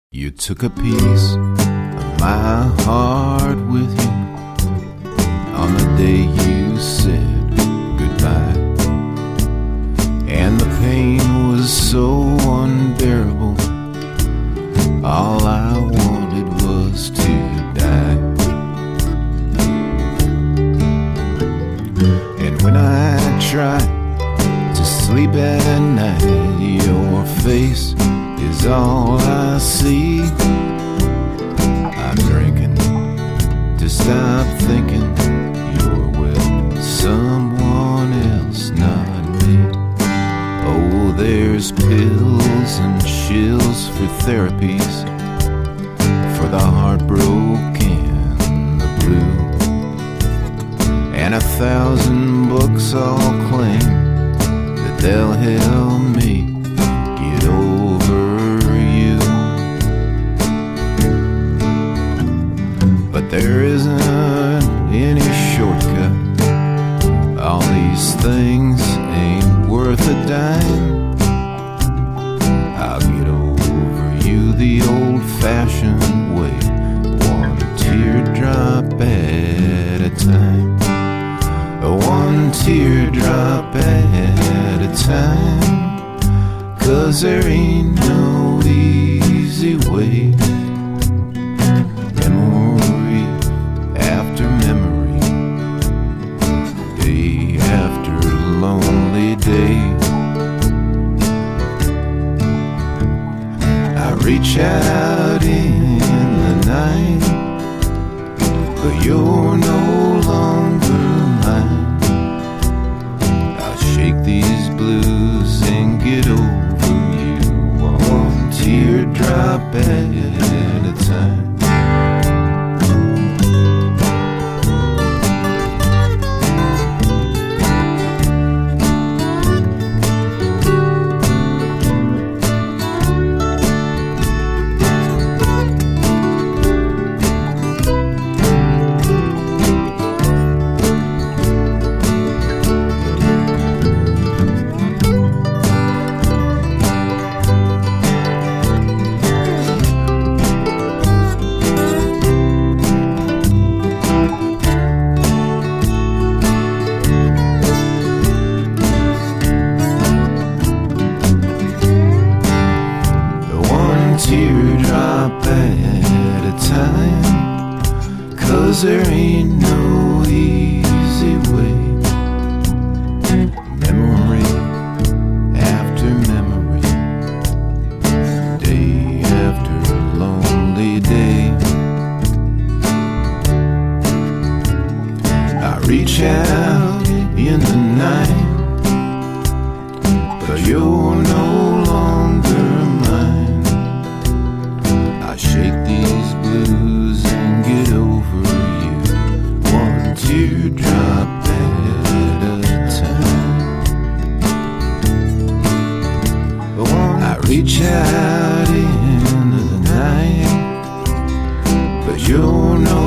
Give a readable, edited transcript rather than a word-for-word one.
You took a piece of my heart with you on the day you said goodbye, and the pain was so unbearable. All I wanted was to die. And when I try to sleep at night, your face is all I see. I'm drinking to stop thinking you're with someone else, not me. Oh, there's pills and chills for therapies for the heartbroken and the blue, and 1,000 books all claim that they'll help me get over you. But there isn't any shortcut. All these things ain't worth a dime. I'll get over you the old-fashioned way, one teardrop at a time. One teardrop at a time. 'Cause there ain't no easy way. Memory after memory, day after lonely day. I reach out in the night, but you're no longer mine. I'll shake these blues and get over you, one teardrop at a time. Teardrop at a time. 'Cause there ain't no easy way. Memory after memory, day after lonely day. I reach out in the night, but you're no longer mine. Shake these blues and get over you, one teardrop at a time. I reach out into the night, but you're no